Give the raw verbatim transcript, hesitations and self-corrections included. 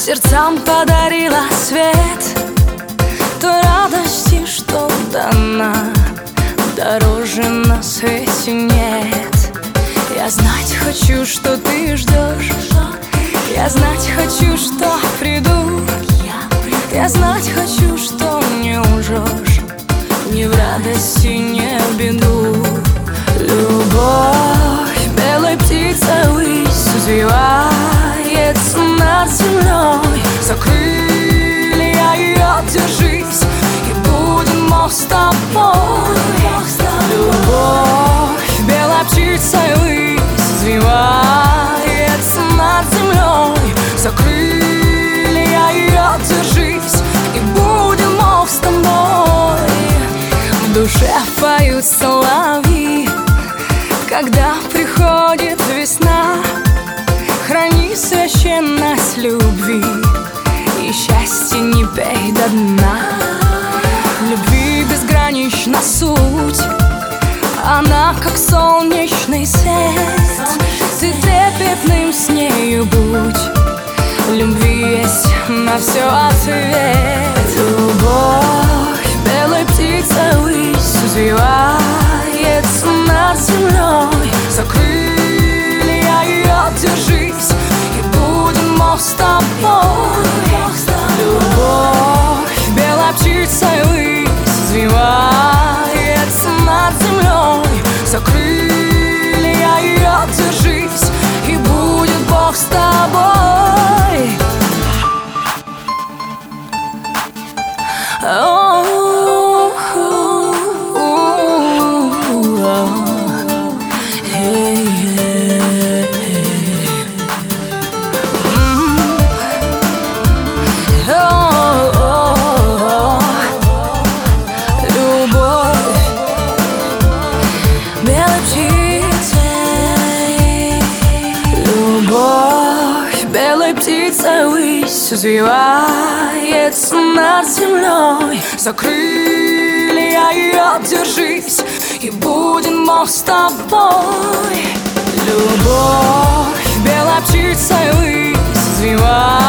сердцам подарила свет той радости, что дана, дороже на свете нет. Я знать хочу, что ты ждешь, я знать хочу, что приду, я знать хочу, что не лжешь, ни в радости, ни в беду. Любовь белой птицей ввысь взвивается над землей. За крылья ее держись, и будем мы с тобой. Любовь белой птицей ввысь взвивается над землей. За крылья ее держись, и будем мы с тобой. В душе поют соловьи, когда приходит весна. Храни священность любви, и счастье не пей до дна. Любви безгранична суть, она как солнечный свет. Ты трепетным с нею будь, любви есть на все ответ. Любовь белой птицей ввысь взвивается над землей. За крылья ее держись, и будем мы с тобой. Любовь белой птицей ввысь взвивается над землей. За крылья ее держись, и будет Бог с тобой. Любовь белой птицей ввысь взвивается над землей. За крылья ее держись, и будем мы с тобой. Любовь белой птицей ввысь взвивается